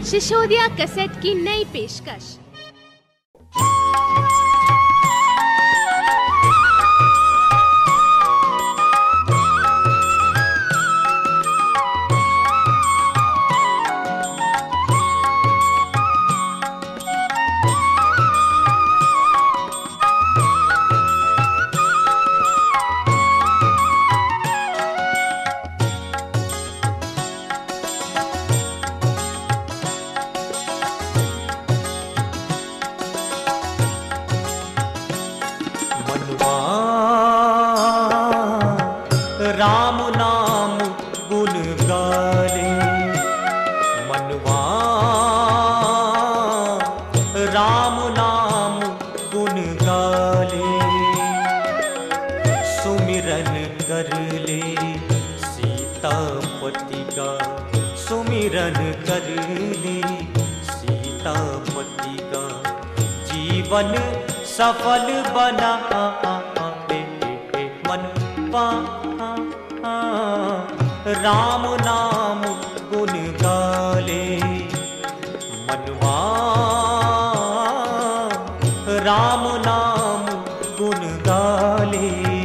Sisodia cassette की नई पेशकश। राम नाम गुण गाले, मनवा राम नाम गुण गाले, सुमिरन कर ले सीतापति का, सुमिरन कर ले सीतापति का, जीवन सफल बना मनवा राम नाम गुण गाले, मनवा राम नाम गुण गाले।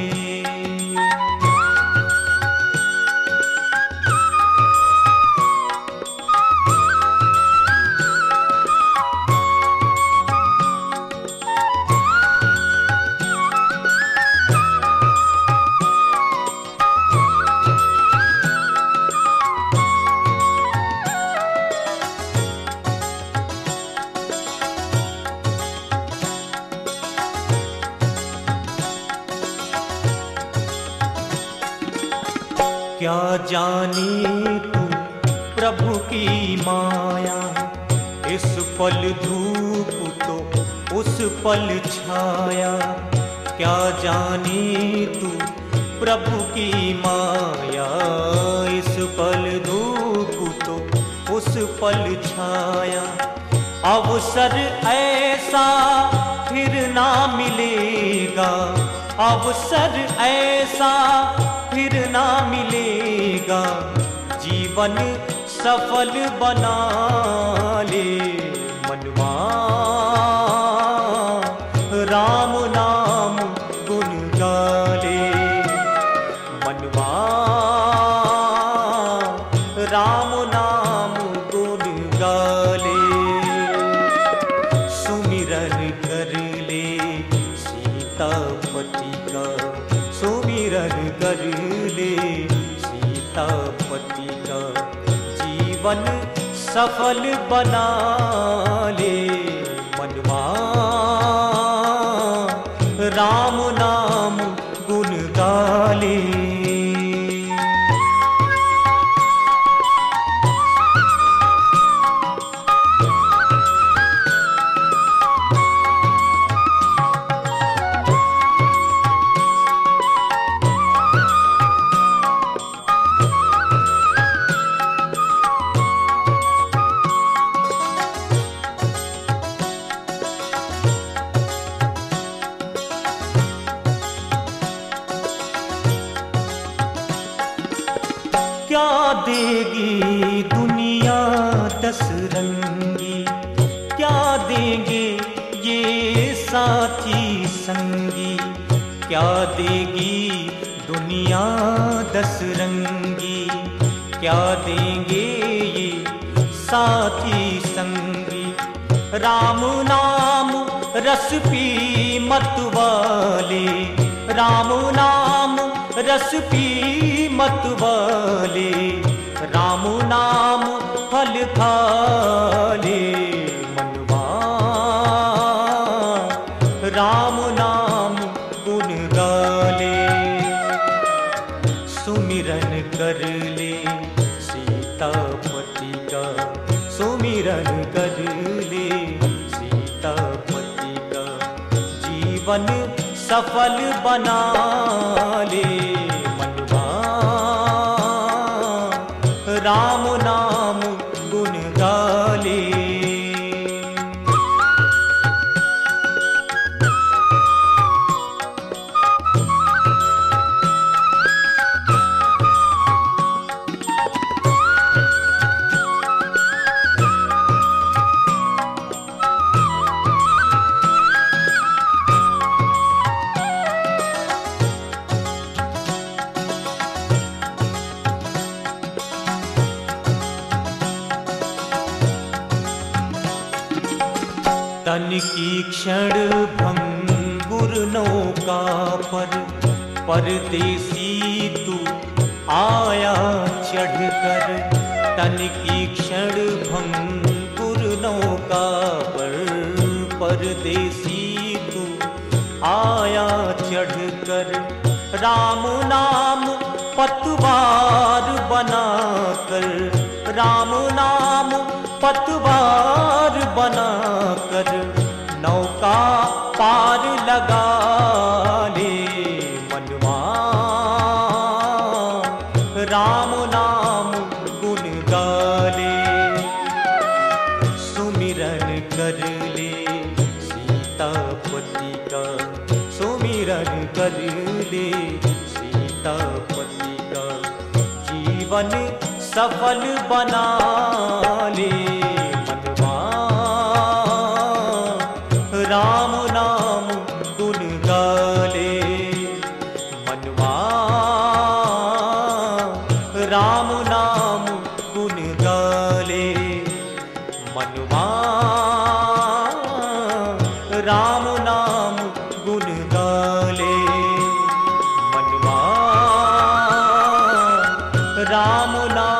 क्या जानी तू प्रभु की माया, इस पल धूप तो उस पल छाया, क्या जानी तू प्रभु की माया, इस पल धूप तो उस पल छाया, अवसर ऐसा फिर ना मिलेगा, अवसर ऐसा फिर ना मिलेगा, जीवन सफल बना ले मनवा राम नाम गुण गाले, मनवा राम नाम गुण गाले, सुमिरन कर ले सीतापति का, सुमिरन कर ले सीतापति का, जीवन सफल बना ले मनवा राम नाम गुण गाले। क्या देगी दुनिया दस रंगी, क्या देंगे ये साथी संगी, क्या देगी दुनिया दस रंगी, क्या देंगे ये साथी संगी, राम नाम रस पी मत वाले, राम नाम रस पी मत वाले, राम नाम फल खा ले मनवा राम नाम गुण गाले, सुमिरन कर ले सीतापति का, सुमिरन कर ले सीतापति का, जीवन सफल बना ले मनवा राम नाम गुण गाले। तन की क्षण भंगुर नौका पर परदेसी तू आया चढ़कर। तन की क्षण भंगुर नौका पर परदेसी तू आया चढ़कर। राम नाम पतवार बनाकर, राम नाम पतवार बनाकर नौका पार लगा ले मनवा। राम नाम गुण गाले, सुमिरन कर ले सीतापति का, सुमिरन कर ले सीतापति का। जीवन सफल बना ले मनवा। राम नाम गुण गाले मनवा। राम नाम गुण गाले मनवा। राम नाम गुण गाले मनवा। राम नाम